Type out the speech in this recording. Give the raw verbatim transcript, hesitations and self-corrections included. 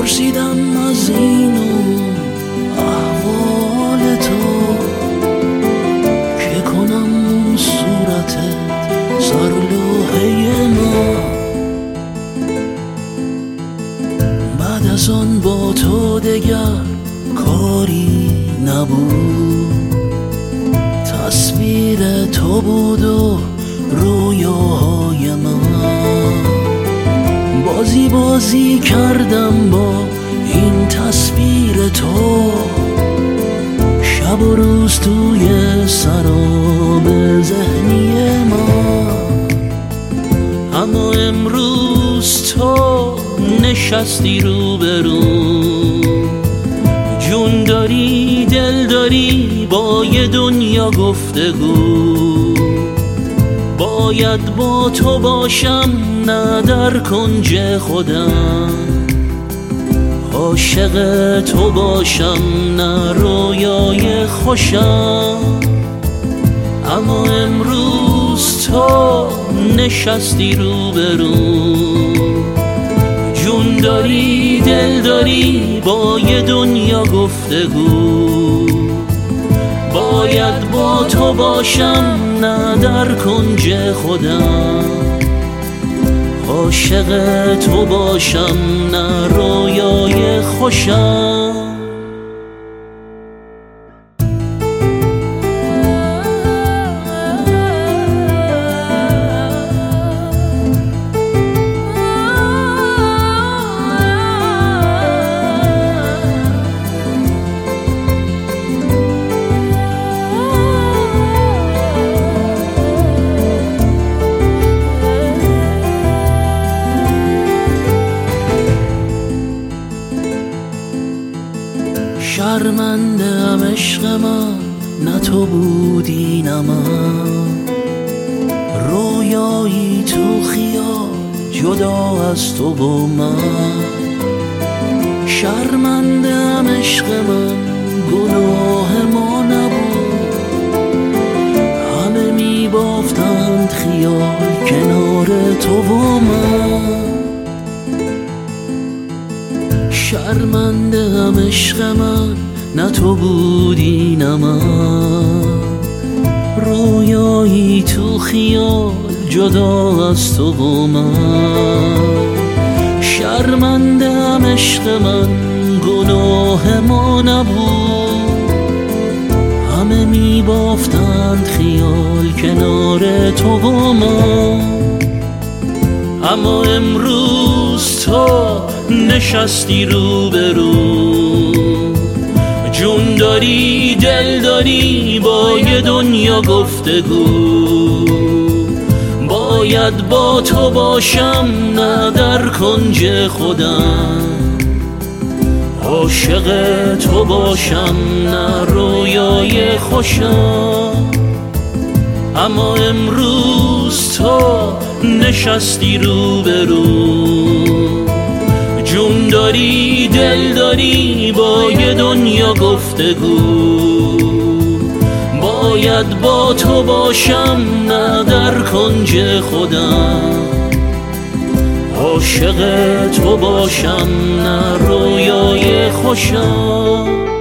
پرسیدم از این و احوال تو که کنم اون صورتت سر لوحه ما. بعد از آن با تو دگر کاری نبود، تصویر تو بود و رویاهای من. بازی بازی کردم با این تصویر تو، شب و روز توی سراب ذهنی ما. اما امروز تو نشستی روبرو، جون داری دل داری با یه دنیا گفتگو. باید با تو باشم نه در کنج خودم، عاشق تو باشم نه رویای خوشم. اما امروز تو نشستی روبرو، جون داری دل داری با یه دنیا گفتگو. باید با تو باشم نه در کنج خودم، عاشق تو باشم نه رویای خوشم. شرمنده‌ام عشق من، نه تو بودی نه من. رویایی تو خیال جدا از تو و من. شرمنده‌ام عشق من، گناه ما نبود. همه می بافتند خیال کنار تو و من. شرمنده‌ام عشق من، نه تو بودی نه من. رویایی تو خیال جدا از تو و من. شرمنده‌ام عشق من، گناه ما نبود. همه می بافتند خیال کنار تو و من. اما امروز تو نشستی روبرو، جون داری دل داری با یه دنیا گفتگو. باید با تو باشم نه در کنج خودم، عاشق تو باشم نه رویای خوشم. اما امروز تو نشستی روبرو، جون داری دل داری با یه دنیا گفتگو. باید با تو باشم نه در کنج خودم، عاشق تو باشم نه رویای خوشم.